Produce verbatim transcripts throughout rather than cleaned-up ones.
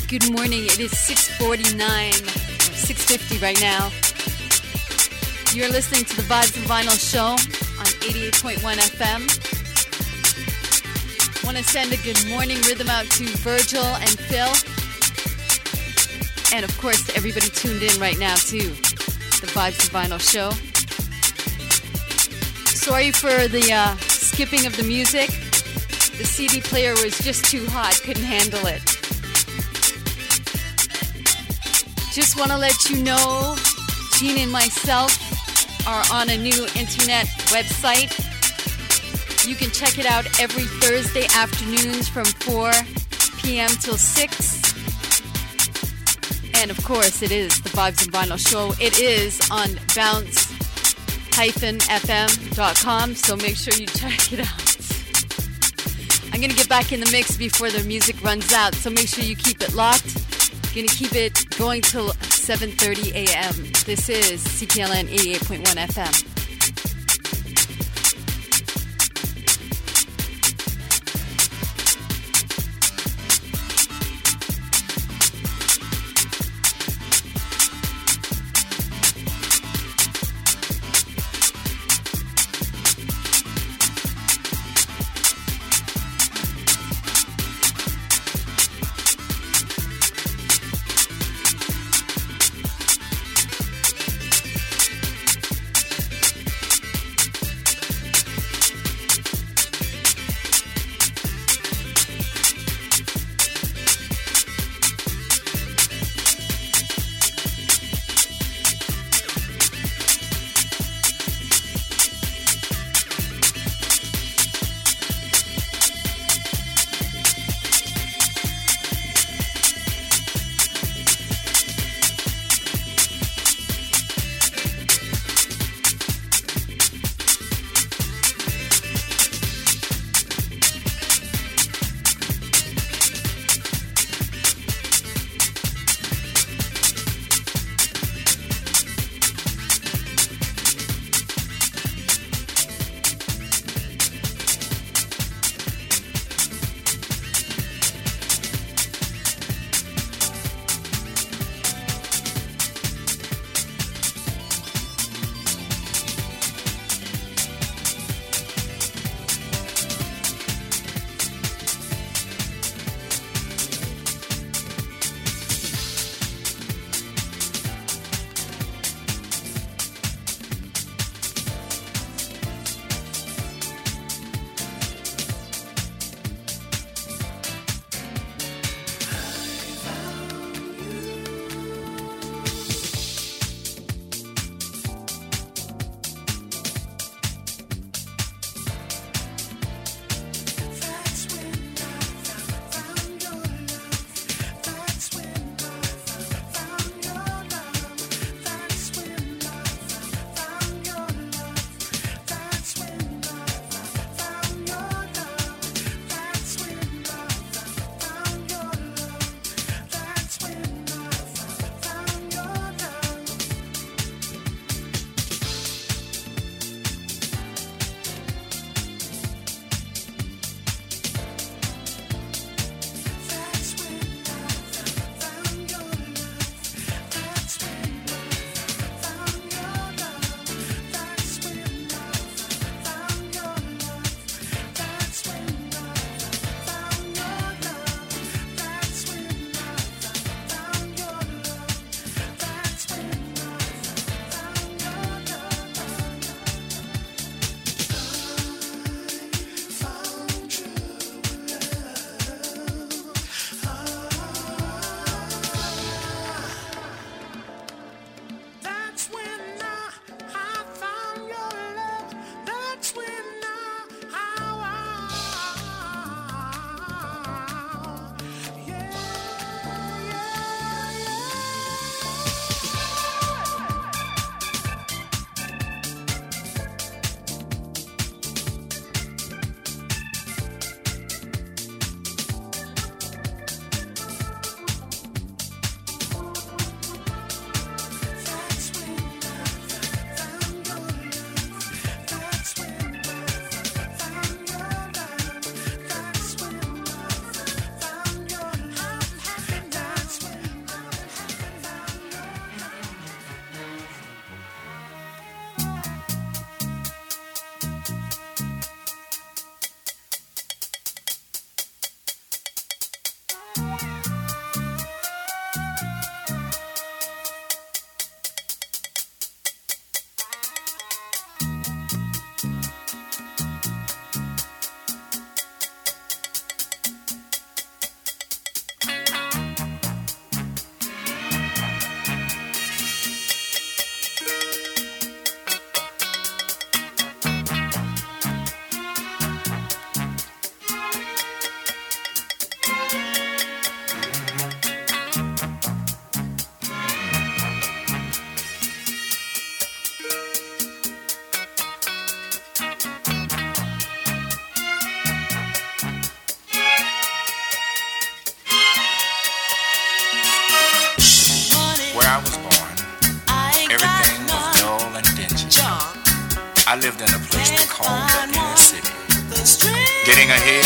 Good morning. It is six forty-nine, or six fifty right now. You're listening to the Vibes and Vinyl Show on eighty-eight point one F M. Want to send a good morning rhythm out to Virgil and Phil. And of course, to everybody tuned in right now to the Vibes and Vinyl Show. Sorry for the uh, skipping of the music. The C D player was just too hot, couldn't handle it. Just want to let you know, Gene and myself are on a new internet website. You can check it out every Thursday afternoons from four p.m. till six. And of course, it is the Vibes and Vinyl Show. It is on bounce dash f m dot com, so make sure you check it out. I'm going to get back in the mix before the music runs out, so make sure you keep it locked. Going to keep it going till seven thirty a.m. This is C P L N eighty-eight point one F M.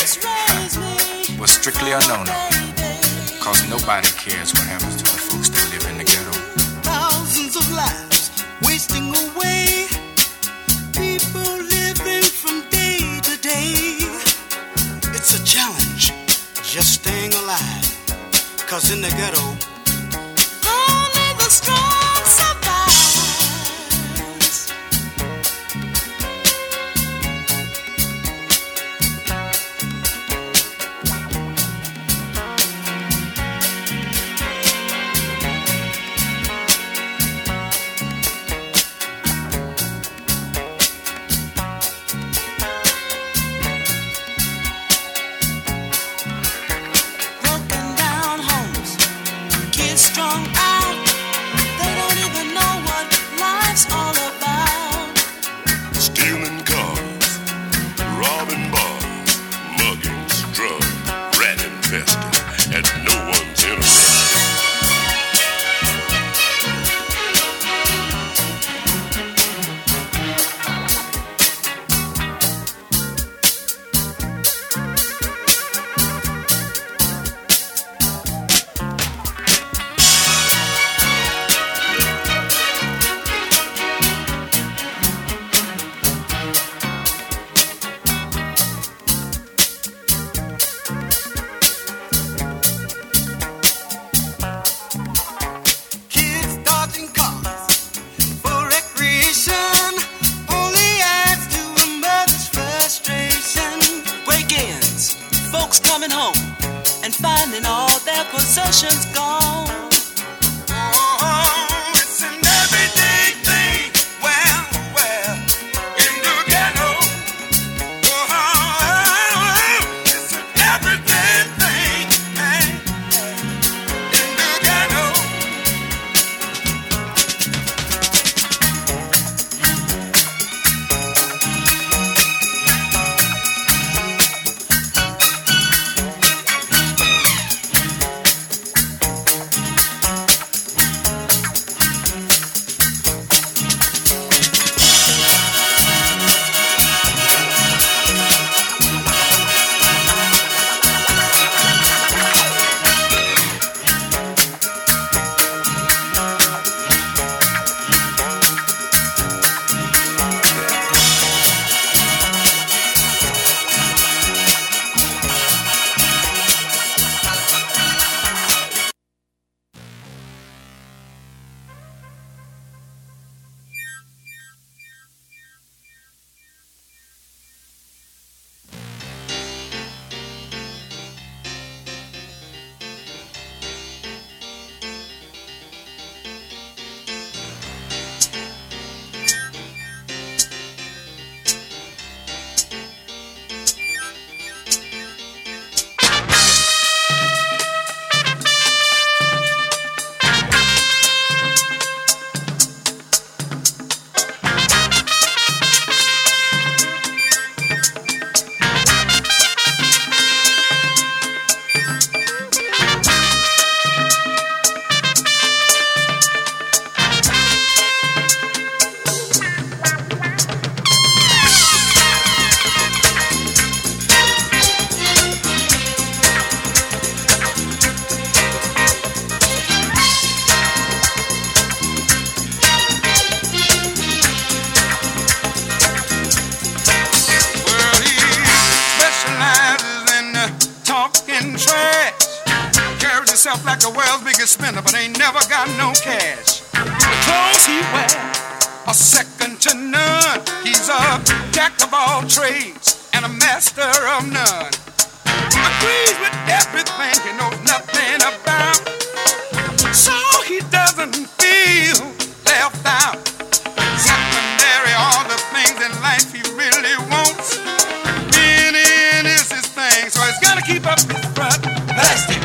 was strictly a no-no, cause nobody cares what happens to the folks that live in the ghetto. Thousands of lives wasting away, people living from day to day. It's a challenge, just staying alive, cause in the ghetto, only the strong survive. Like the world's biggest spender, but ain't never got no cash. The clothes he wears are second to none. He's a jack of all trades and a master of none. Agrees with everything he knows nothing about, so he doesn't feel left out. Secondary, all the things in life he really wants. Being in is his thing, so he's gotta keep up his front. Plastic.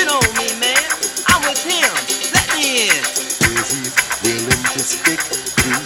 Stick to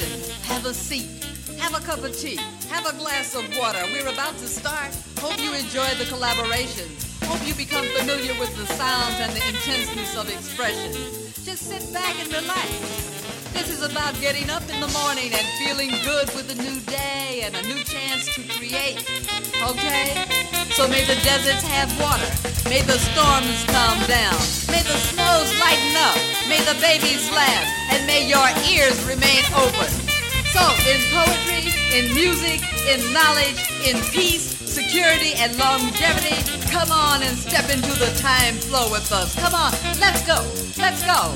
Have a seat. Have a cup of tea. Have a glass of water. We're about to start. Hope you enjoy the collaborations. Hope you become familiar with the sounds and the intenseness of expression. Just sit back and relax. This is about getting up in the morning and feeling good with a new day and a new chance to create. Okay? So may the deserts have water. May the storms calm down. May the snows lighten up. May the babies laugh. And may your ears remain open. So, in poetry, in music, in knowledge, in peace, security, and longevity, come on and step into the time flow with us. Come on, let's go. Let's go.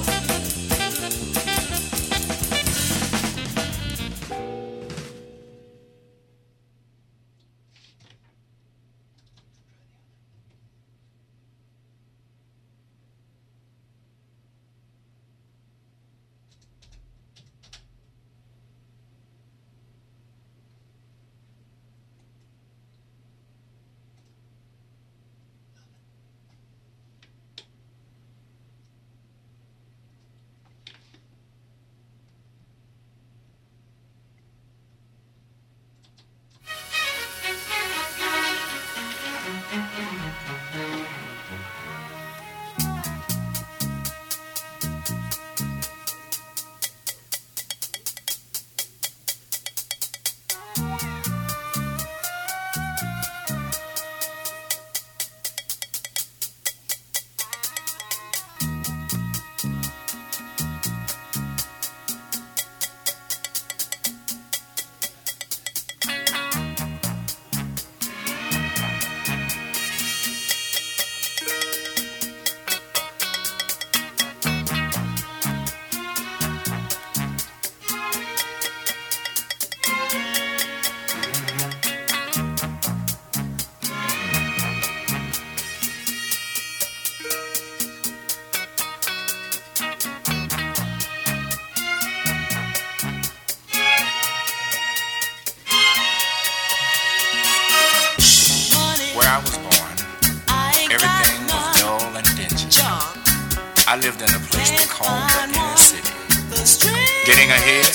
I lived in a place they called the inner city. Getting ahead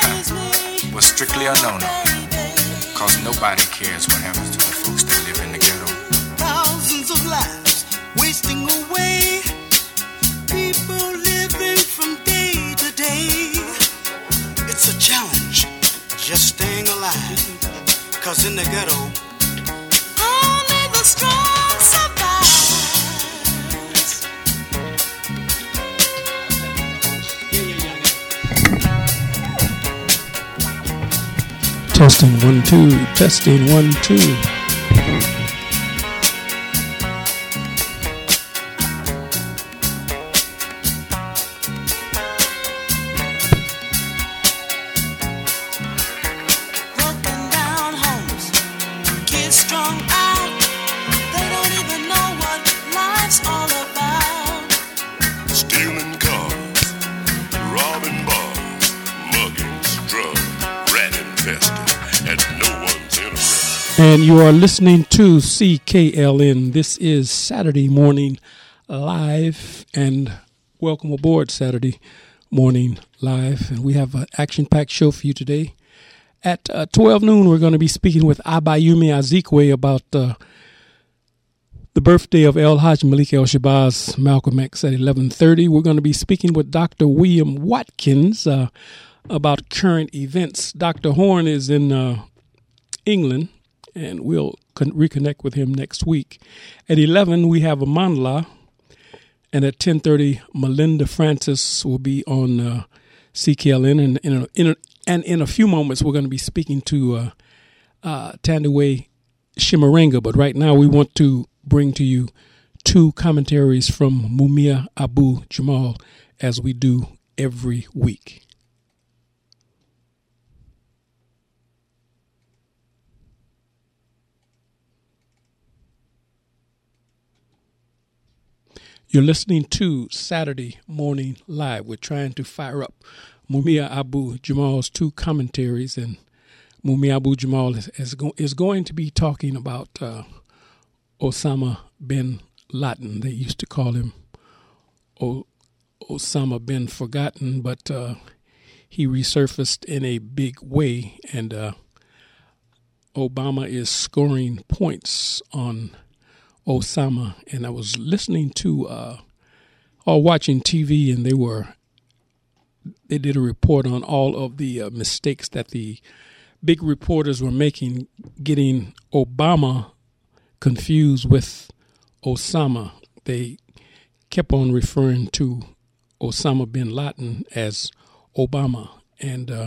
was strictly a no-no, cause nobody cares what happens to the folks that live in the ghetto. Thousands of lives wasting away, people living from day to day. It's a challenge just staying alive, cause in the ghetto only the strong survive. Testing one, two, testing one, two. Broken down homes, kids strung out, they don't even know what life's all about. Stealing cars, robbing bars, muggings, drugs, rat infested. And no one's interested. And you are listening to C K L N. This is Saturday Morning Live, and welcome aboard Saturday Morning Live. And we have an action-packed show for you today. At uh, twelve noon, we're going to be speaking with Abayomi Azikiwe about uh, the birthday of El Hajj Malik El Shabazz Malcolm X at eleven thirty. We're going to be speaking with Doctor William Watkins uh, about current events. Doctor Horn is in uh, England, and we'll con- reconnect with him next week. At eleven, we have Amanla, and at ten thirty, Melinda Francis will be on uh, C K L N, and in a, in a, and in a few moments, we're going to be speaking to uh, uh, Tandiwe Shimarenga. But right now, we want to bring to you two commentaries from Mumia Abu Jamal, as we do every week. You're listening to Saturday Morning Live. We're trying to fire up Mumia Abu Jamal's two commentaries, and Mumia Abu Jamal is, is, go, is going to be talking about uh, Osama bin Laden. They used to call him o, Osama bin Forgotten, but uh, he resurfaced in a big way, and uh, Obama is scoring points on Osama. And I was listening to uh, or watching T V, and they were they did a report on all of the uh, mistakes that the big reporters were making, getting Obama confused with Osama. They kept on referring to Osama bin Laden as Obama, and uh,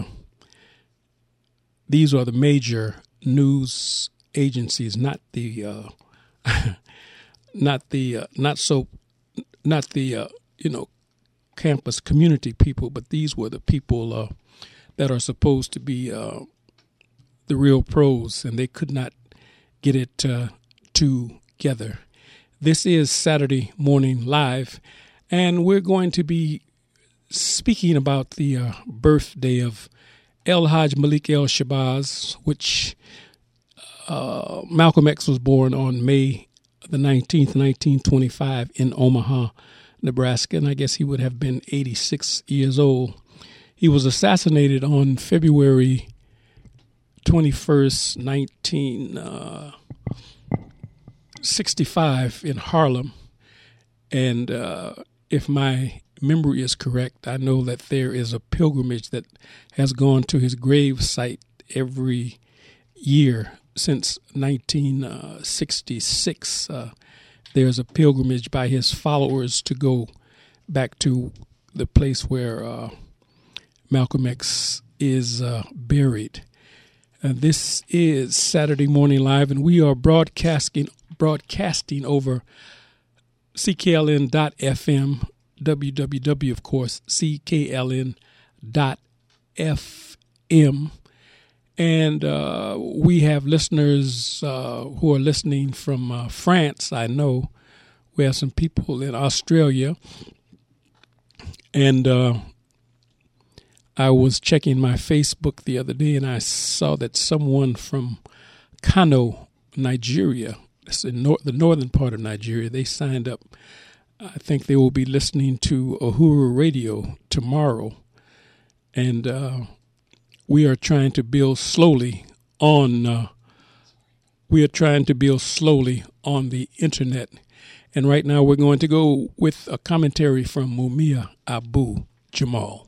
these are the major news agencies, not the, uh, not the, uh, not so, not the, uh, you know, campus community people, but these were the people uh, that are supposed to be uh, the real pros, and they could not get it uh, together. This is Saturday Morning Live, and we're going to be speaking about the uh, birthday of El Hajj Malik El Shabazz, which uh, Malcolm X was born on May the nineteenth, nineteen twenty-five in Omaha, Nebraska, and I guess he would have been eighty-six years old. He was assassinated on February twenty-first, nineteen sixty-five in Harlem. And uh, if my memory is correct, I know that there is a pilgrimage that has gone to his grave site every year since nineteen sixty-six. Uh, there's a pilgrimage by his followers to go back to the place where uh, Malcolm X is uh, buried. Uh, this is Saturday Morning Live, and we are broadcasting broadcasting over C K L N dot F M, W W W, of course, C K L N dot F M. And uh, we have listeners uh, who are listening from uh, France, I know. We have some people in Australia. And uh, I was checking my Facebook the other day, and I saw that someone from Kano, Nigeria, it's in nor- the northern part of Nigeria, they signed up. I think they will be listening to Uhuru Radio tomorrow. And uh, we are trying to build slowly on, uh, we are trying to build slowly on the internet. And right now we're going to go with a commentary from Mumia Abu Jamal.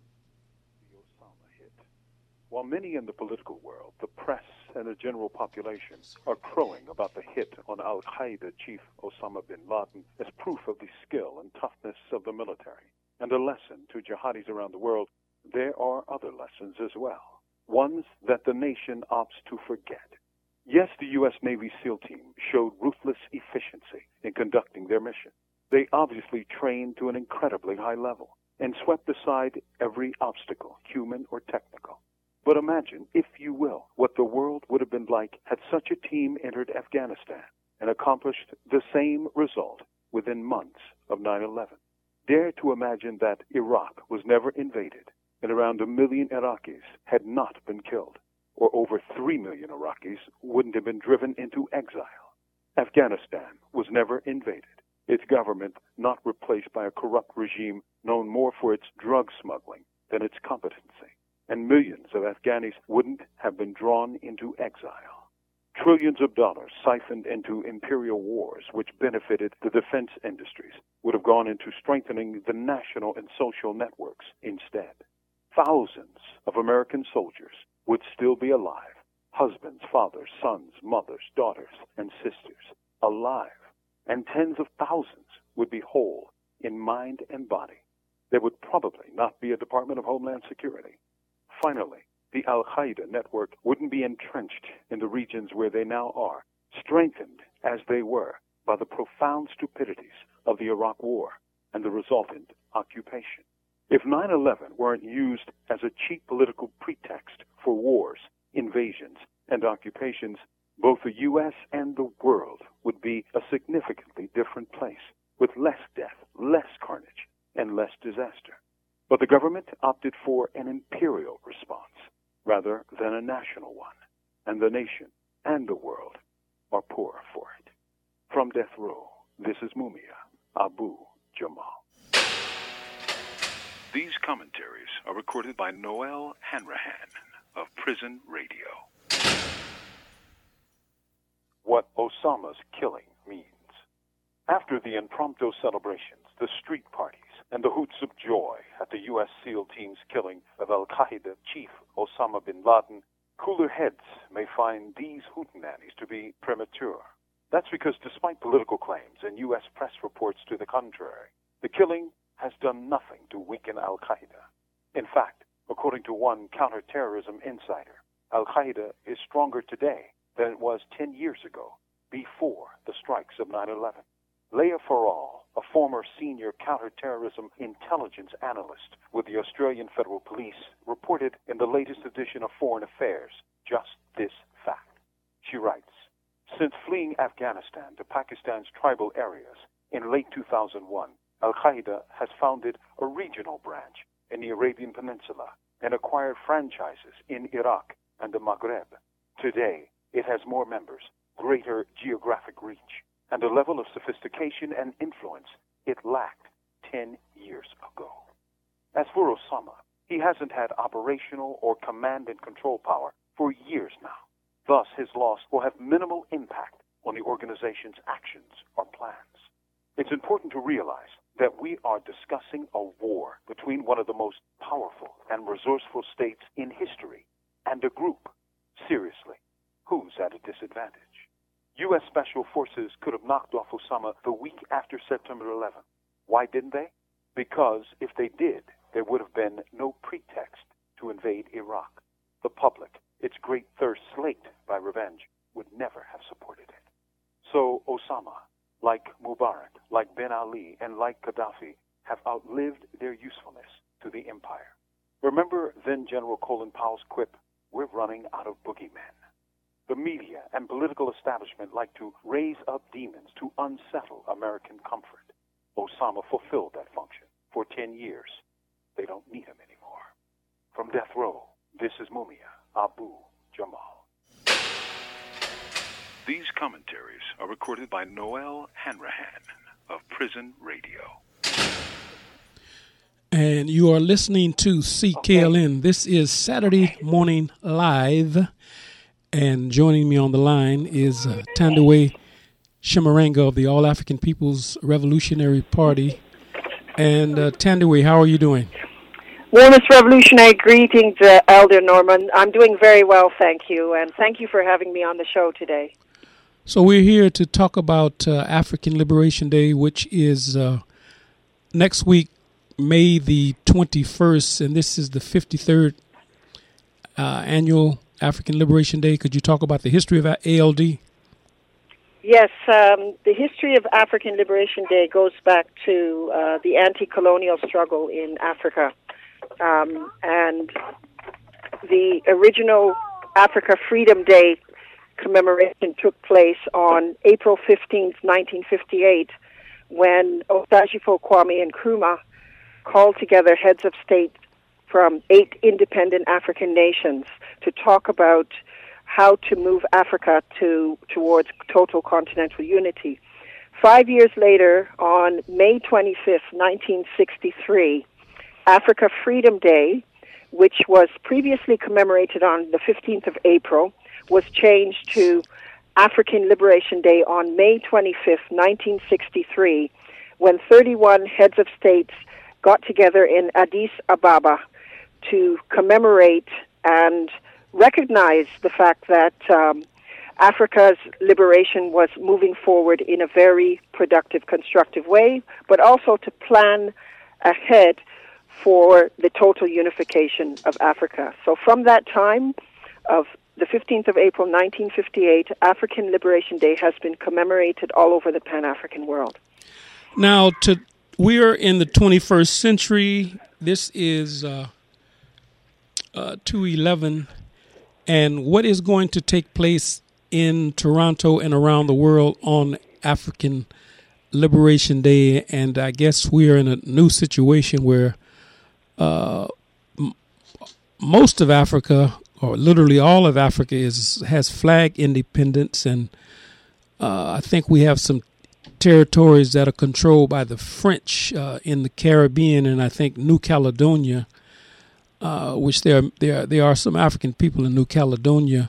While many in the political world, the press, and the general population are crowing about the hit on Al-Qaeda chief Osama bin Laden as proof of the skill and toughness of the military and a lesson to jihadis around the world, there are other lessons as well, ones that the nation opts to forget. Yes, the U S Navy SEAL team showed ruthless efficiency in conducting their mission. They obviously trained to an incredibly high level and swept aside every obstacle, human or technical. But imagine, if you will, what the world would have been like had such a team entered Afghanistan and accomplished the same result within months of nine eleven. Dare to imagine that Iraq was never invaded and around a million Iraqis had not been killed, or over three million Iraqis wouldn't have been driven into exile. Afghanistan was never invaded, its government not replaced by a corrupt regime known more for its drug smuggling than its competency. And millions of Afghanis wouldn't have been drawn into exile. Trillions of dollars siphoned into imperial wars which benefited the defense industries would have gone into strengthening the national and social networks instead. Thousands of American soldiers would still be alive, husbands, fathers, sons, mothers, daughters, and sisters, alive, and tens of thousands would be whole in mind and body. There would probably not be a Department of Homeland Security. Finally, the Al-Qaeda network wouldn't be entrenched in the regions where they now are, strengthened as they were by the profound stupidities of the Iraq War and the resultant occupation. If nine eleven weren't used as a cheap political pretext for wars, invasions, and occupations, both the U S and the world would be a significantly different place, with less death, less carnage, and less disaster. But the government opted for an imperial response rather than a national one, and the nation and the world are poorer for it. From death row, this is Mumia Abu Jamal. These commentaries are recorded by Noel Hanrahan of Prison Radio. What Osama's killing means. After the impromptu celebrations, the street parties, and the hoots of joy at the U S SEAL team's killing of Al-Qaeda chief Osama bin Laden, cooler heads may find these hootenannies to be premature. That's because despite political claims and U S press reports to the contrary, the killing has done nothing to weaken Al-Qaeda. In fact, according to one counterterrorism insider, Al-Qaeda is stronger today than it was ten years ago, before the strikes of nine eleven. Leah Farrell, a former senior counterterrorism intelligence analyst with the Australian Federal Police, reported in the latest edition of Foreign Affairs just this fact. She writes, since fleeing Afghanistan to Pakistan's tribal areas in late two thousand one, Al-Qaeda has founded a regional branch in the Arabian Peninsula and acquired franchises in Iraq and the Maghreb. Today, it has more members, greater geographic reach, and a level of sophistication and influence it lacked ten years ago. As for Osama, he hasn't had operational or command and control power for years now. Thus, his loss will have minimal impact on the organization's actions or plans. It's important to realize that we are discussing a war between one of the most powerful and resourceful states in history and a group. Seriously, who's at a disadvantage? U S Special Forces could have knocked off Osama the week after September eleventh. Why didn't they? Because if they did, there would have been no pretext to invade Iraq. The public, its great thirst slaked by revenge, would never have supported it. So Osama, like Mubarak, like Ben Ali, and like Gaddafi, have outlived their usefulness to the empire. Remember then General Colin Powell's quip, we're running out of boogeymen. The media and political establishment like to raise up demons to unsettle American comfort. Osama fulfilled that function for ten years. They don't need him anymore. From death row, this is Mumia Abu Jamal. These commentaries are recorded by Noel Hanrahan of Prison Radio. And you are listening to C K L N. This is Saturday Morning Live. And joining me on the line is uh, Thandiwe Chimaranga of the All African People's Revolutionary Party. And uh, Thandiwe, how are you doing? Warmest revolutionary greetings, uh, Elder Norman. I'm doing very well, thank you. And thank you for having me on the show today. So we're here to talk about uh, African Liberation Day, which is uh, next week, May the twenty-first. And this is the fifty-third uh, annual African Liberation Day. Could you talk about the history of A L D? Yes, um, the history of African Liberation Day goes back to uh, the anti-colonial struggle in Africa. Um, and the original Africa Freedom Day commemoration took place on April fifteenth, nineteen fifty-eight, when Osagyefo Kwame Nkrumah called together heads of state from eight independent African nations to talk about how to move Africa to towards total continental unity. Five years later, on May twenty-fifth, nineteen sixty-three, Africa Freedom Day, which was previously commemorated on the fifteenth of April, was changed to African Liberation Day on May twenty-fifth, nineteen sixty-three, when thirty-one heads of states got together in Addis Ababa to commemorate and recognize the fact that um, Africa's liberation was moving forward in a very productive, constructive way, but also to plan ahead for the total unification of Africa. So from that time of the fifteenth of April, nineteen fifty-eight, African Liberation Day has been commemorated all over the Pan-African world. Now, to, we're in the twenty-first century. This is uh, uh, two eleven. And what is going to take place in Toronto and around the world on African Liberation Day? And I guess we are in a new situation where uh, m- most of Africa, or literally all of Africa, is has flag independence, and uh, I think we have some territories that are controlled by the French uh, in the Caribbean, and I think New Caledonia, uh, which there there there are some African people in New Caledonia,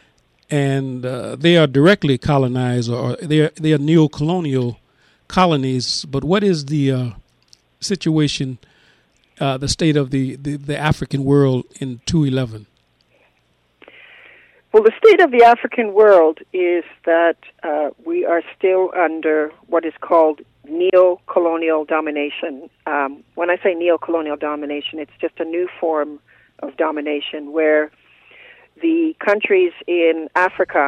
and uh, they are directly colonized, or they are they are neo-colonial colonies. But what is the uh, situation, uh, the state of the, the, the African world in two eleven? Well, the state of the African world is that uh, we are still under what is called neo-colonial domination. Um, when I say neo-colonial domination, it's just a new form of domination where the countries in Africa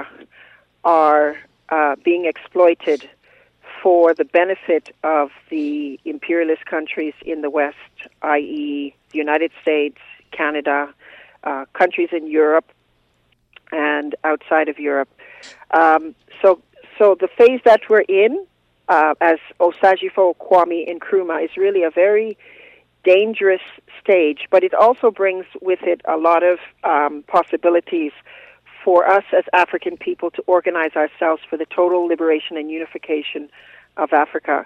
are uh, being exploited for the benefit of the imperialist countries in the West, that is the United States, Canada, uh, countries in Europe, and outside of Europe. Um, so so the phase that we're in, uh, as Osagyefo Kwame Nkrumah, is really a very dangerous stage, but it also brings with it a lot of um, possibilities for us as African people to organize ourselves for the total liberation and unification of Africa.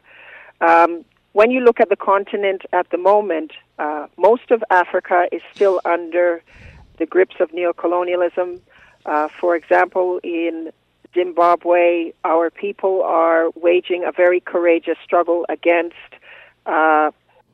Um, when you look at the continent at the moment, uh, most of Africa is still under the grips of neocolonialism. Uh, for example, in Zimbabwe, our people are waging a very courageous struggle against uh,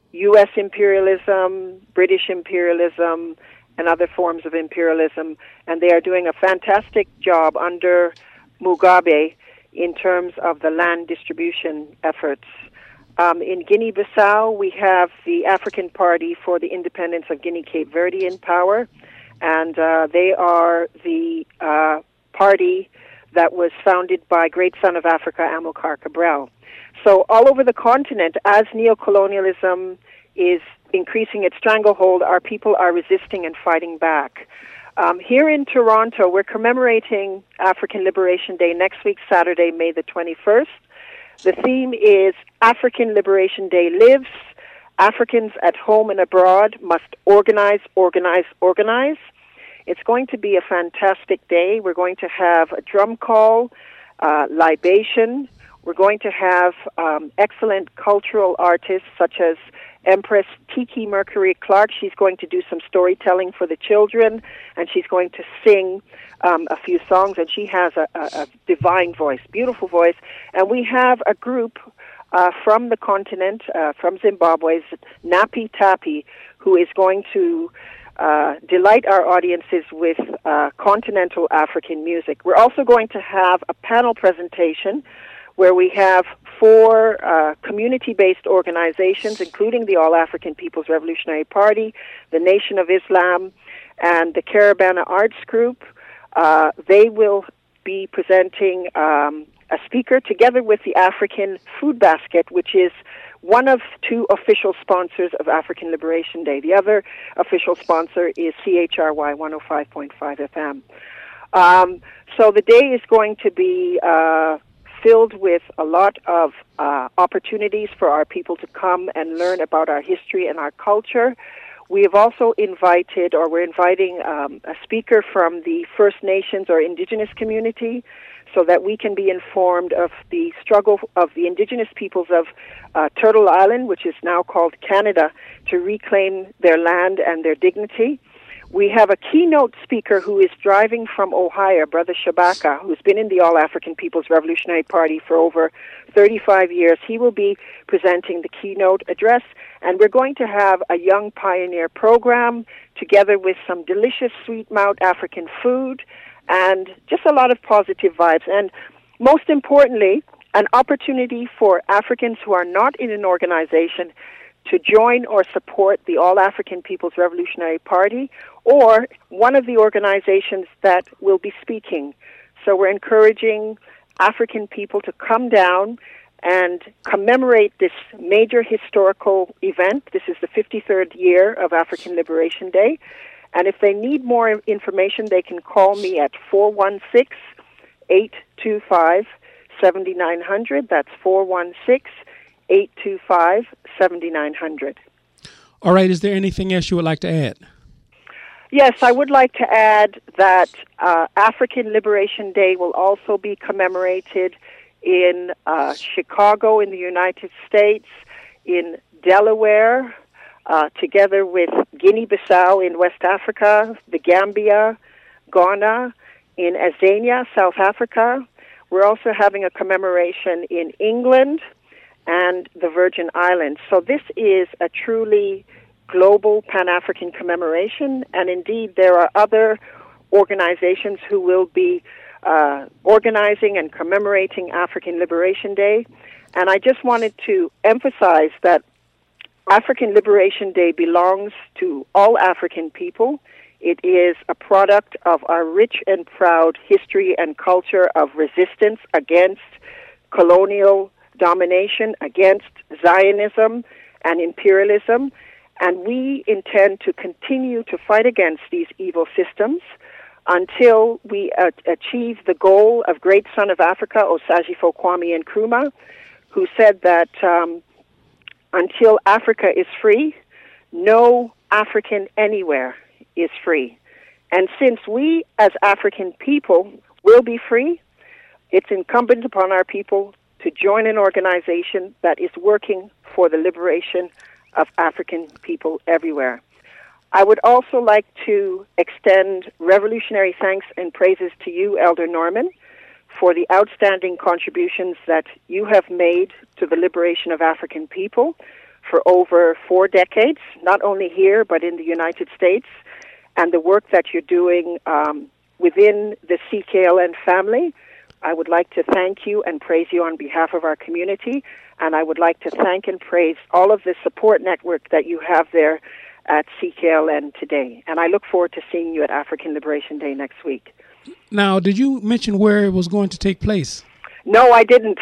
U S imperialism, British imperialism, and other forms of imperialism, and they are doing a fantastic job under Mugabe in terms of the land distribution efforts. Um, in Guinea-Bissau, we have the African Party for the Independence of Guinea-Cape Verde in power, and uh, they are the uh, party that was founded by great son of Africa, Amilcar Cabral. So all over the continent, as neocolonialism is increasing its stranglehold, our people are resisting and fighting back. Um, here in Toronto, we're commemorating African Liberation Day next week, Saturday, May the twenty-first. The theme is African Liberation Day Lives. Africans at home and abroad must organize, organize, organize. It's going to be a fantastic day. We're going to have a drum call, uh, libation. We're going to have um, excellent cultural artists such as Empress Tiki Mercury Clark. She's going to do some storytelling for the children, and she's going to sing um, a few songs, and she has a, a, a divine voice, beautiful voice. And we have a group uh, from the continent, uh, from Zimbabwe, Nappy Tappy, who is going to uh, delight our audiences with uh, continental African music. We're also going to have a panel presentation where we have four uh, community-based organizations, including the All-African People's Revolutionary Party, the Nation of Islam, and the Caravana Arts Group. Uh, they will be presenting um, a speaker together with the African Food Basket, which is one of two official sponsors of African Liberation Day. The other official sponsor is C H R Y one oh five point five F M. Um, so the day is going to be Uh, filled with a lot of uh, opportunities for our people to come and learn about our history and our culture. We have also invited, or we're inviting um, a speaker from the First Nations or Indigenous community so that we can be informed of the struggle of the Indigenous peoples of uh, Turtle Island, which is now called Canada, to reclaim their land and their dignity. We have a keynote speaker who is driving from Ohio, Brother Shabaka, who's been in the All-African People's Revolutionary Party for over thirty-five years. He will be presenting the keynote address, and we're going to have a Young Pioneer program together with some delicious sweet-mouth African food and just a lot of positive vibes. And most importantly, an opportunity for Africans who are not in an organization to join or support the All-African People's Revolutionary Party or one of the organizations that will be speaking. So we're encouraging African people to come down and commemorate this major historical event. This is the fifty-third year of African Liberation Day. And if they need more information, they can call me at four one six, eight two five, seven nine zero zero. That's four one six, eight two five, seven nine zero zero. All right. Is there anything else you would like to add? Yes, I would like to add that uh, African Liberation Day will also be commemorated in uh, Chicago in the United States, in Delaware, uh, together with Guinea-Bissau in West Africa, the Gambia, Ghana, in Azania, South Africa. We're also having a commemoration in England and the Virgin Islands. So this is a truly global Pan-African commemoration, and indeed there are other organizations who will be uh, organizing and commemorating African Liberation Day. And I just wanted to emphasize that African Liberation Day belongs to all African people. It is a product of our rich and proud history and culture of resistance against colonial domination, against Zionism and imperialism. And we intend to continue to fight against these evil systems until we uh, achieve the goal of great son of Africa, Osagyefo Kwame Nkrumah, who said that um, until Africa is free, no African anywhere is free. And since we as African people will be free, it's incumbent upon our people to join an organization that is working for the liberation of African people everywhere. I would also like to extend revolutionary thanks and praises to you, Elder Norman, for the outstanding contributions that you have made to the liberation of African people for over four decades, not only here but in the United States, and the work that you're doing um, within the C K L N family. I would like to thank you and praise you on behalf of our community, and I would like to thank and praise all of the support network that you have there at C K L N today. And I look forward to seeing you at African Liberation Day next week. Now, did you mention where it was going to take place? No, I didn't.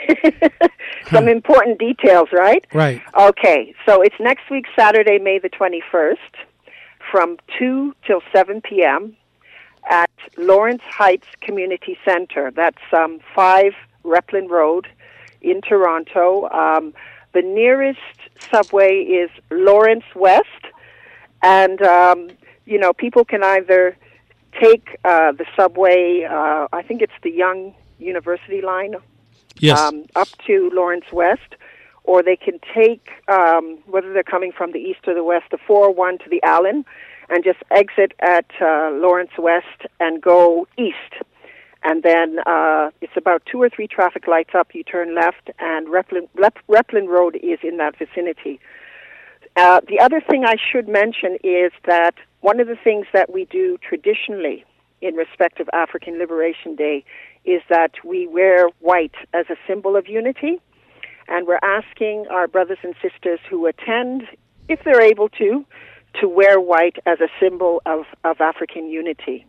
Some huh. important details, right? Right. Okay, so it's next week, Saturday, May the twenty-first, from two till seven p.m., at Lawrence Heights Community Center. That's um, five Replin Road in Toronto. Um, the nearest subway is Lawrence West, and, um, you know, people can either take uh, the subway, uh, I think it's the Young University line, yes. um, up to Lawrence West, or they can take, um, whether they're coming from the east or the west, the four oh one to the Allen, and just exit at uh, Lawrence West and go east. And then uh, it's about two or three traffic lights up. You turn left, and Replin, Lep, Replin Road is in that vicinity. Uh, the other thing I should mention is that one of the things that we do traditionally in respect of African Liberation Day is that we wear white as a symbol of unity. And we're asking our brothers and sisters who attend, if they're able to, to wear white as a symbol of, of African unity.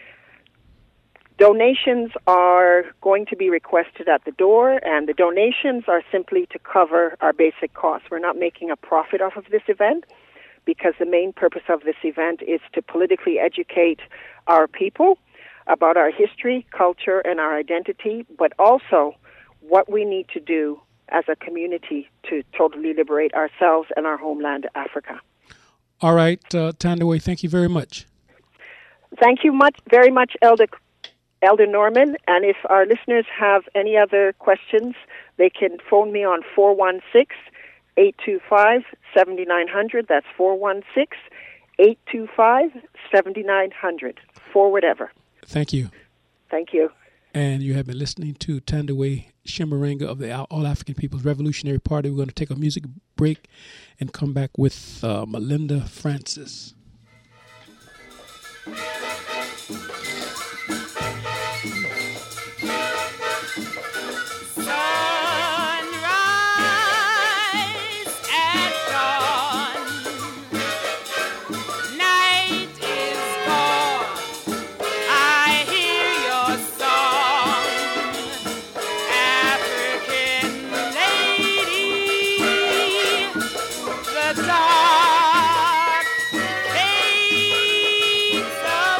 Donations are going to be requested at the door, and the donations are simply to cover our basic costs. We're not making a profit off of this event, because the main purpose of this event is to politically educate our people about our history, culture, and our identity, but also what we need to do as a community to totally liberate ourselves and our homeland, Africa. All right, uh, Thandiwe, thank you very much. Thank you much, very much, Elder Elder Norman. And if our listeners have any other questions, they can phone me on four one six, eight two five, seven nine zero zero. That's four one six, eight two five, seven nine zero zero. Forward ever. Thank you. Thank you. And you have been listening to Thandiwe Chimurenga of the All African People's Revolutionary Party. We're going to take a music break and come back with uh, Melinda Francis. The dark fades away.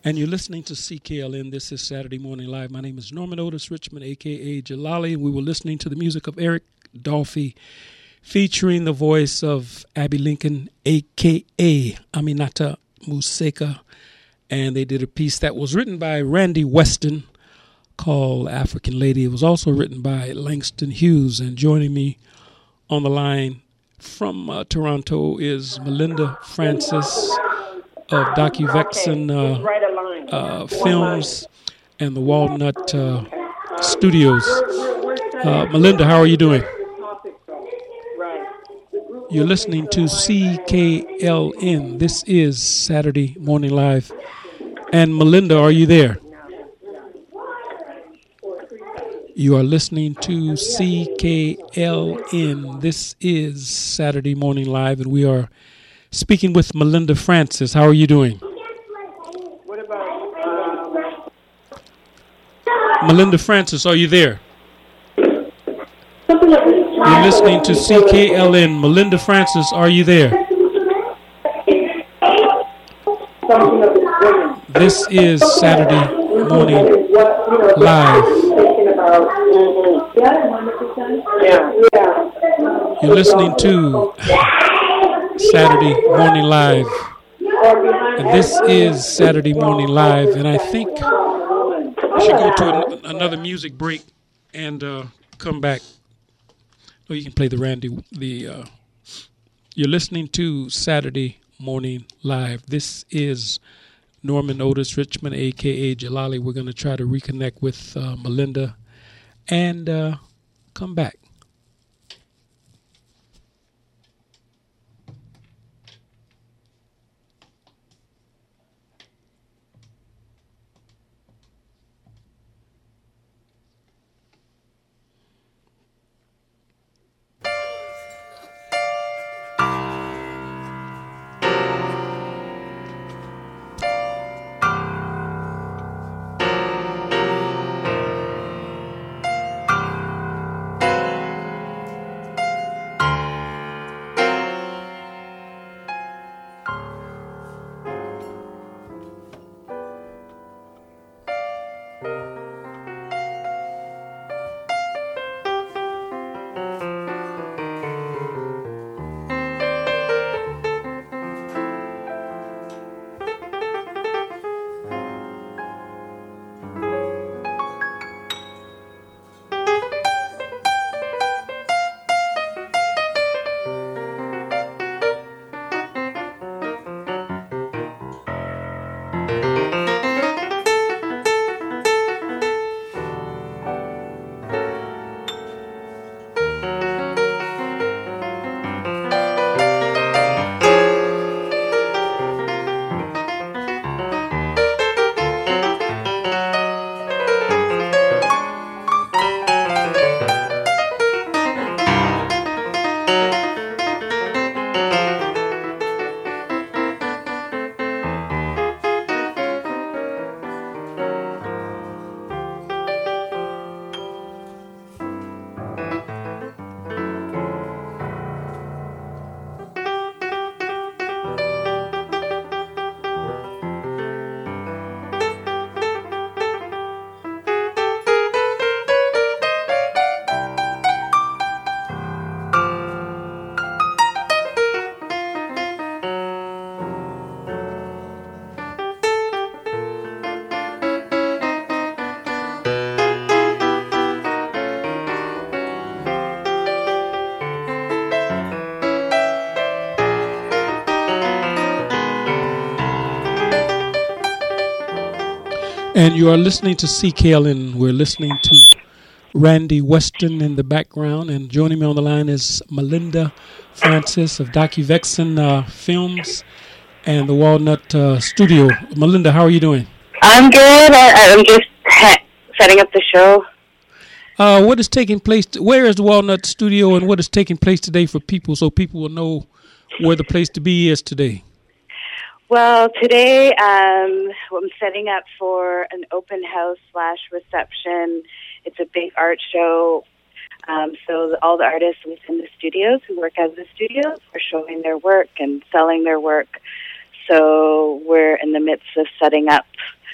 And you're listening to C K L N. This is Saturday Morning Live. My name is Norman Otis Richmond, a k a. Jalali, and we were listening to the music of Eric Dolphy, featuring the voice of Abby Lincoln, a k a. Aminata Museka. And they did a piece that was written by Randy Weston called African Lady. It was also written by Langston Hughes. And joining me on the line from uh, Toronto is Melinda Francis of DocuVexen uh, uh, Films and the Walnut uh, Studios. Uh, Melinda, how are you doing? You're listening to C K L N. This is Saturday Morning Live. And Melinda, are you there? You are listening to C K L N. This is Saturday Morning Live, and we are speaking with Melinda Francis. How are you doing? Melinda Francis, are you there? You're listening to C K L N. Melinda Francis, are you there? This is Saturday Morning Live. You're listening to Saturday Morning Live. And this is Saturday Morning Live. And I think we should go to an, another music break and uh, come back. Oh, you can play the Randy. The uh, you're listening to Saturday Morning Live. This is Norman Otis Richmond, a k a. Jalali. We're going to try to reconnect with uh, Melinda and uh, come back. And you are listening to C K L N. We're listening to Randy Weston in the background. And joining me on the line is Melinda Francis of DocuVexen uh, Films and the Walnut uh, Studio. Melinda, how are you doing? I'm good. I, I'm just ha- setting up the show. Uh, what is taking place? T- where is the Walnut Studio, and what is taking place today for people, so people will know where the place to be is today? Well, today um, I'm setting up for an open house slash reception. It's a big art show. Um, so the, all the artists within the studios who work as the studios are showing their work and selling their work. So we're in the midst of setting up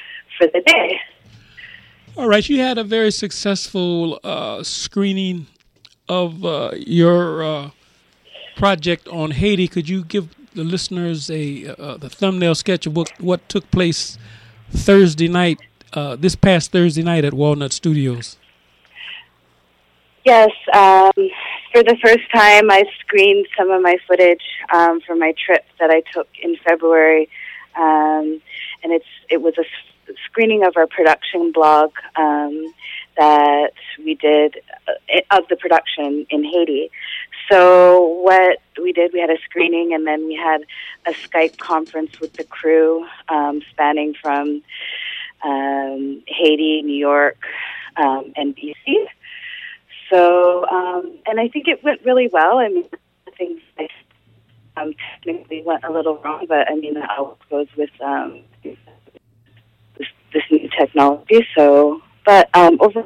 for the day. All right, you had a very successful uh, screening of uh, your uh, project on Haiti. Could you give the listeners a uh, the thumbnail sketch of what, what took place Thursday night, uh, this past Thursday night at Walnut Studios? Yes, um, for the first time, I screened some of my footage um, from my trip that I took in February, um, and it's it was a screening of our production blog um, that we did uh, of the production in Haiti. So what we did, we had a screening, and then we had a Skype conference with the crew um, spanning from um, Haiti, New York, um, and B C. So, um, and I think it went really well. I mean, things like, um, technically went a little wrong, but I mean, that always goes with um, this, this new technology. So, but um, over.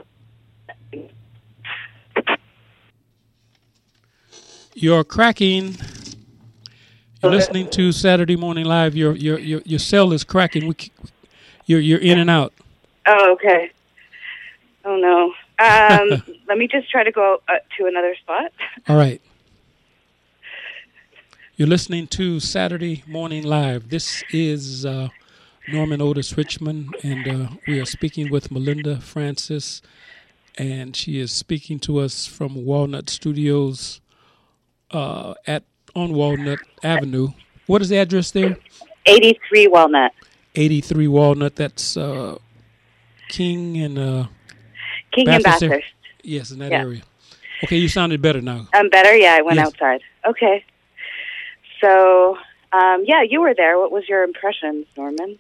You're cracking. You're listening to Saturday Morning Live. Your your your your cell is cracking. We, you're you're in and out. Oh, okay. Oh no. Um, let me just try to go uh, to another spot. All right. You're listening to Saturday Morning Live. This is uh, Norman Otis Richmond, and uh, we are speaking with Melinda Francis, and she is speaking to us from Walnut Studios uh, at on Walnut Avenue. What is the address there? eighty-three Walnut. eighty-three Walnut. That's uh, King and uh, King and Bathurst. Yes, in that yeah. area. Okay, you sounded better now. I'm better. Yeah, I went yes. outside. Okay. So, um, yeah, you were there. What was your impression, Norman?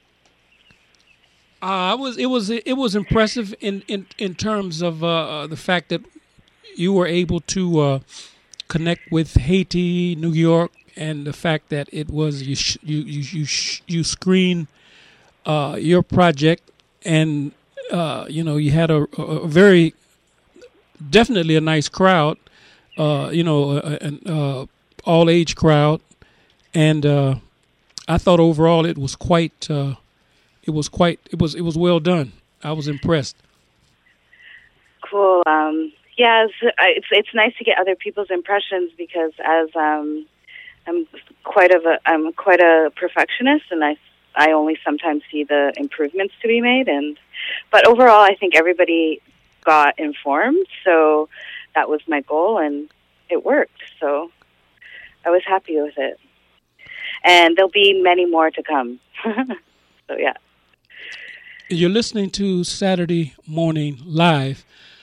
Uh, I was. It was. It was impressive in in, in terms of uh, the fact that you were able to uh, connect with Haiti, New York, and the fact that it was you sh- you you you, sh- you screen uh, your project, and uh, you know you had a, a very definitely a nice crowd. Uh, you know, an uh, all age crowd. And uh, I thought overall it was quite, uh, it was quite, it was, it was well done. I was impressed. Cool. Um, yeah, it's, it's it's nice to get other people's impressions because as um, I'm quite of a I'm quite a perfectionist, and I I only sometimes see the improvements to be made. And but overall, I think everybody got informed, so that was my goal, and it worked. So I was happy with it. And there'll be many more to come. So, yeah. You're listening to Saturday Morning Live.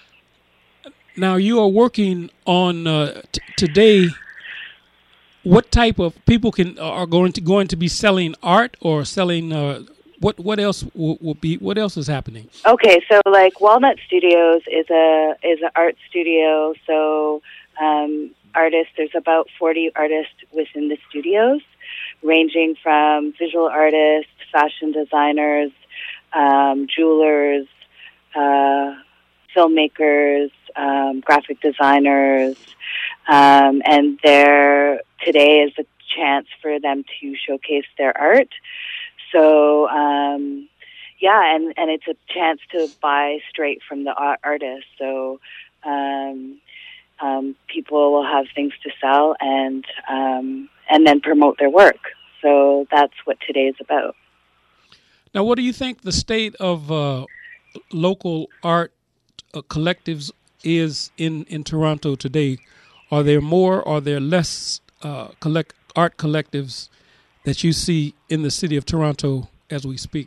Now, you are working on uh, t- today. What type of people can are going to going to be selling art or selling? Uh, what what else will, will be? What else is happening? Okay, so like Walnut Studios is a is an art studio. So um, artists, there's about forty artists within the studios, ranging from visual artists, fashion designers, um, jewelers, uh, filmmakers, um, graphic designers, um, and there today is a chance for them to showcase their art. So, um, yeah, and, and it's a chance to buy straight from the art- artist. So um, um, people will have things to sell and um, and then promote their work. So that's what today is about. Now, what do you think the state of uh, local art uh, collectives is in, in Toronto today? Are there more or are there less uh, collect art collectives that you see in the city of Toronto as we speak?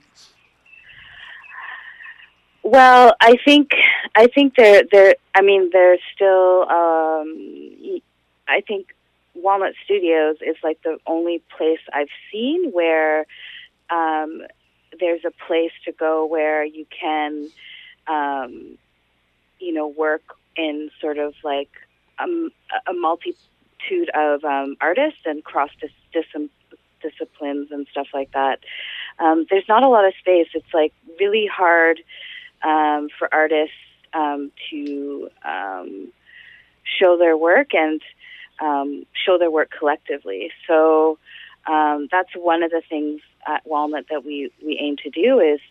Well, I think I think there there. I mean, there's still. Um, I think Walnut Studios is like the only place I've seen where um, there's a place to go where you can, um, you know, work in sort of like um, a multitude of um, artists and cross dis- dis- disciplines and stuff like that. Um, there's not a lot of space. It's like really hard um, for artists um, to um, show their work and um, show their work collectively. So um, that's one of the things at Walnut that we, we aim to do is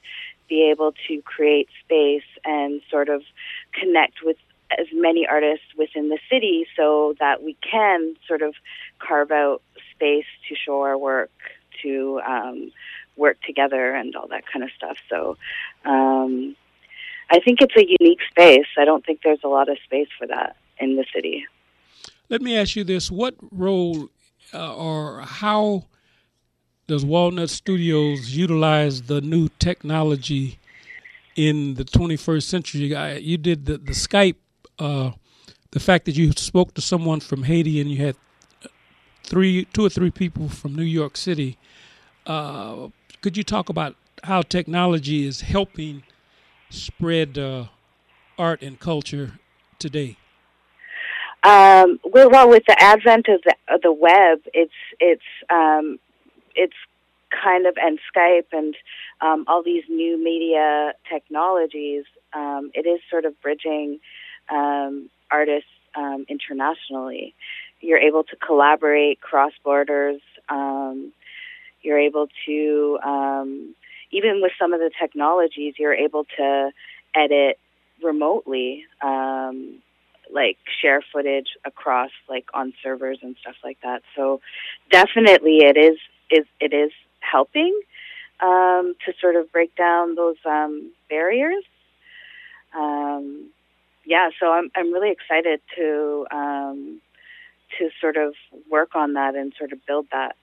be able to create space and sort of connect with as many artists within the city so that we can sort of carve out space to show our work, to um, work together and all that kind of stuff. So um, I think it's a unique space. I don't think there's a lot of space for that in the city. Let me ask you this. What role uh, or how does Walnut Studios utilize the new technology in the twenty-first century? I, you did the, the Skype, uh, the fact that you spoke to someone from Haiti and you had three, two or three people from New York City. Uh, could you talk about how technology is helping spread uh, art and culture today? Um, well, well, with the advent of the of the web, it's it's um, it's kind of and Skype and um, all these new media technologies. Um, it is sort of bridging um, artists um, internationally. You're able to collaborate cross borders. Um, you're able to um, even with some of the technologies, you're able to edit remotely. Um, like share footage across like on servers and stuff like that. So definitely it is is it is helping um, to sort of break down those um, barriers. Um, yeah, so I'm I'm really excited to um, to sort of work on that and sort of build that.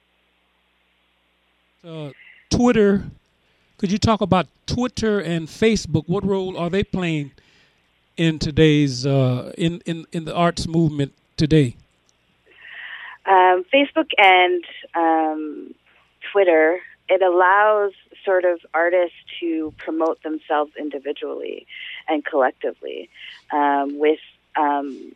Uh, Twitter, could you talk about Twitter and Facebook? What role are they playing in today's uh, in, in in the arts movement today? Um, Facebook and um, Twitter, it allows sort of artists to promote themselves individually and collectively um, with um,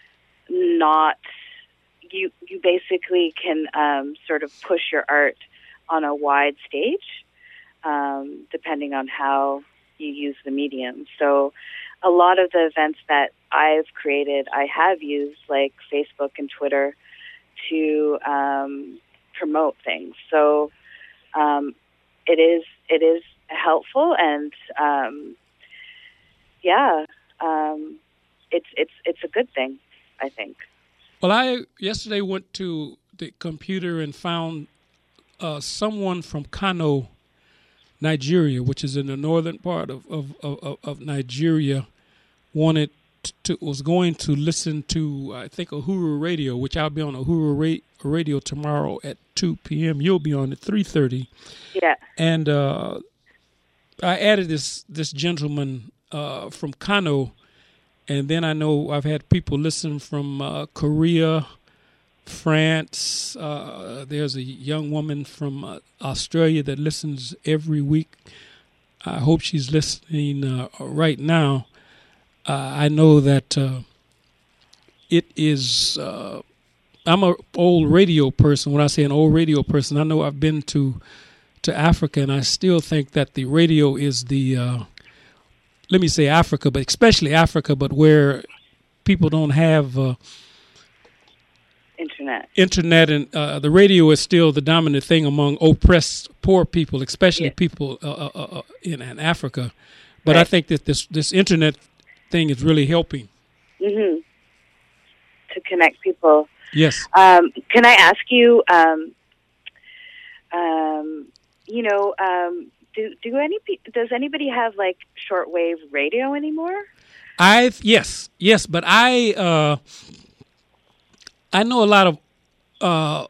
not you you basically can um, sort of push your art on a wide stage um, depending on how you use the medium. So a lot of the events that I've created, I have used like Facebook and Twitter to um, promote things. So um, it is it is helpful, and um, yeah, um, it's it's it's a good thing, I think. Well, I yesterday went to the computer and found uh, someone from Kano, Nigeria, which is in the northern part of, of, of, of Nigeria, wanted to was going to listen to, I think, Uhuru Radio, which I'll be on Uhuru Ra- Radio tomorrow at two p.m. You'll be on at three thirty. Yeah. And uh, I added this this gentleman uh, from Kano, and then I know I've had people listen from uh, Korea, France. Uh, there's a young woman from uh, Australia that listens every week. I hope she's listening uh, right now. Uh, I know that uh, it is. Uh, I'm an old radio person. When I say an old radio person, I know I've been to to Africa, and I still think that the radio is the. Uh, let me say Africa, but especially Africa, but where people don't have. Uh, Internet. Internet and uh, the radio is still the dominant thing among oppressed poor people, especially yeah. people uh, uh, uh, in, in Africa. But right. I think that this this internet thing is really helping. Mm-hmm. To connect people. Yes. Um, can I ask you? Um, um, you know, um, do do any does anybody have like shortwave radio anymore? I've yes, yes, but I. Uh, I know a lot of uh,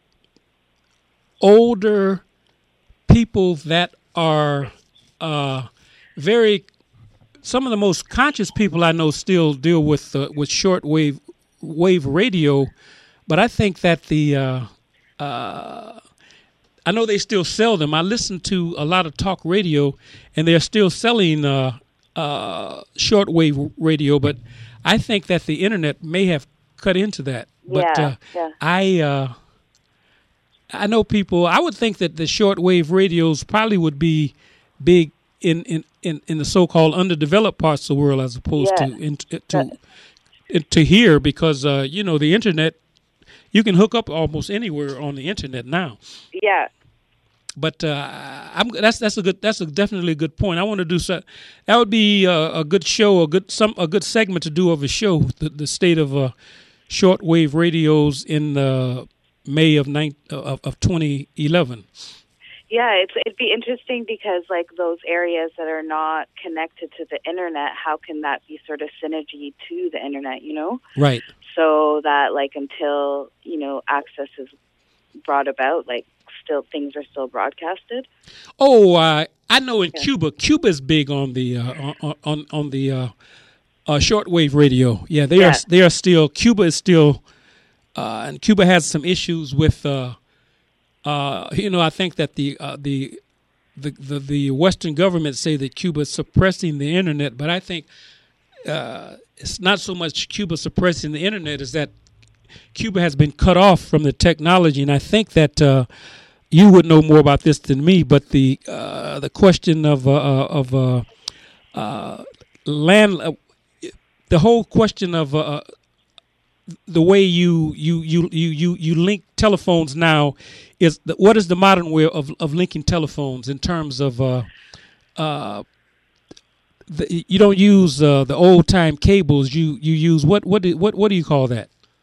older people that are uh, very. Some of the most conscious people I know still deal with uh, with shortwave wave radio, but I think that the. Uh, uh, I know they still sell them. I listen to a lot of talk radio, and they're still selling uh, uh, shortwave radio. But I think that the internet may have cut into that. But yeah, uh, yeah. I uh, I know people. I would think that the shortwave radios probably would be big in, in, in, in the so-called underdeveloped parts of the world, as opposed yeah. to in, to in, to here, because uh, you know the internet. You can hook up almost anywhere on the internet now. Yeah. But uh, I'm that's that's a good that's a definitely a good point. I want to do so. That would be a, a good show, a good some a good segment to do of a show. The, the state of uh, shortwave radios in uh, May of nine of, of twenty eleven. Yeah, it's, it'd be interesting because, like, those areas that are not connected to the internet, how can that be sort of synergy to the internet, you know? Right. So that, like, until, you know, access is brought about, like, still things are still broadcasted. Oh, uh, I know in yeah. Cuba, Cuba is big on the uh, on on, on the uh, uh, shortwave radio. Yeah, they yeah. are they are still Cuba is still, uh, and Cuba has some issues with. Uh, Uh, you know, I think that the, uh, the the the the Western governments say that Cuba is suppressing the internet, but I think uh, it's not so much Cuba suppressing the internet as that Cuba has been cut off from the technology, and I think that uh, you would know more about this than me. But the uh, the question of uh, of uh, uh, land, uh, the whole question of uh, the way you you you you you you link telephones now is the, what is the modern way of of linking telephones in terms of uh uh the, you don't use uh, the old time cables, you you use what what do, what what do you call that?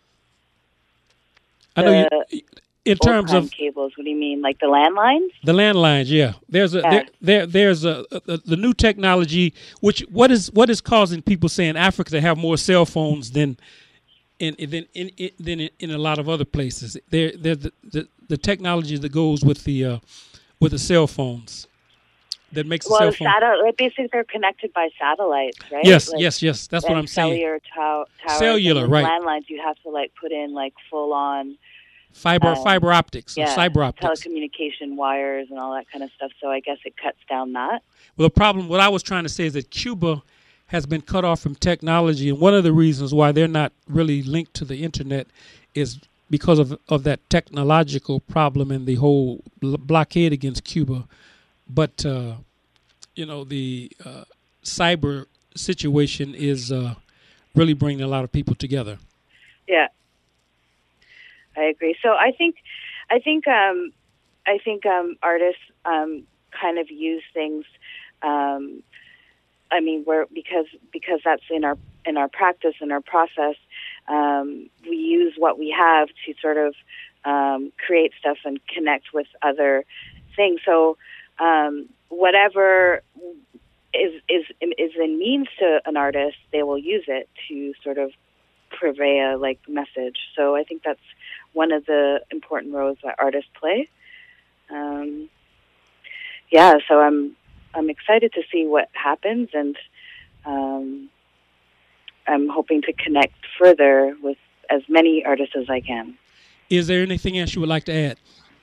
I know you, in terms of cables. What do you mean, like the landlines? The landlines, yeah. There's a yeah. there, there there's a, a the new technology which what is what is causing people saying Africa to have more cell phones than In in in, in, than in, in a lot of other places. There, there's the, the the technology that goes with the uh, with the cell phones that makes well, a cell phone. Well, basically they're connected by satellites, right? Yes, like, yes, yes. That's what I'm saying. Cellular tow- towers. Cellular, and right? Landlines, you have to like put in like full on fiber um, fiber optics, yeah, cyber optics, telecommunication wires, and all that kind of stuff. So I guess it cuts down that. Well, the problem, what I was trying to say is that Cuba has been cut off from technology, and one of the reasons why they're not really linked to the internet is because of of that technological problem and the whole blockade against Cuba. But uh, you know, the uh, cyber situation is uh, really bringing a lot of people together. Yeah, I agree. So I think, I think, um, I think um, artists um, kind of use things. Um, I mean, we're because because that's in our in our practice, in our process. Um, we use what we have to sort of um, create stuff and connect with other things. So um, whatever is is is in means to an artist, they will use it to sort of convey a like message. So I think that's one of the important roles that artists play. Um, yeah. So I'm. I'm excited to see what happens, and um, I'm hoping to connect further with as many artists as I can. Is there anything else you would like to add?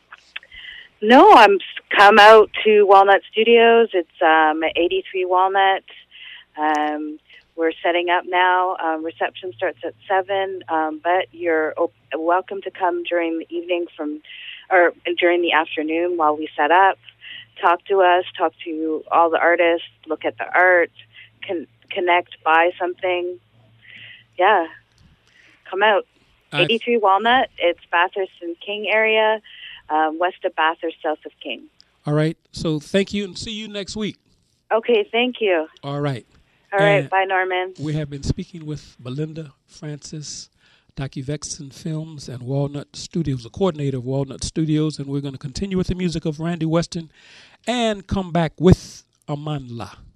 No, I'm come out to Walnut Studios. It's um, at eighty-three Walnut. Um, we're setting up now. Um, reception starts at seven, um, but you're op- welcome to come during the evening from, or during the afternoon while we set up. Talk to us, talk to all the artists, look at the art, con- connect, buy something. Yeah, come out. Uh, eighty-three Walnut, it's Bathurst and King area, um, west of Bathurst, south of King. All right, so thank you and see you next week. Okay, thank you. All right. All right, and bye, Norman. We have been speaking with Belinda Francis, DocuVexen Films and Walnut Studios, the coordinator of Walnut Studios, and we're going to continue with the music of Randy Weston and come back with Amanla.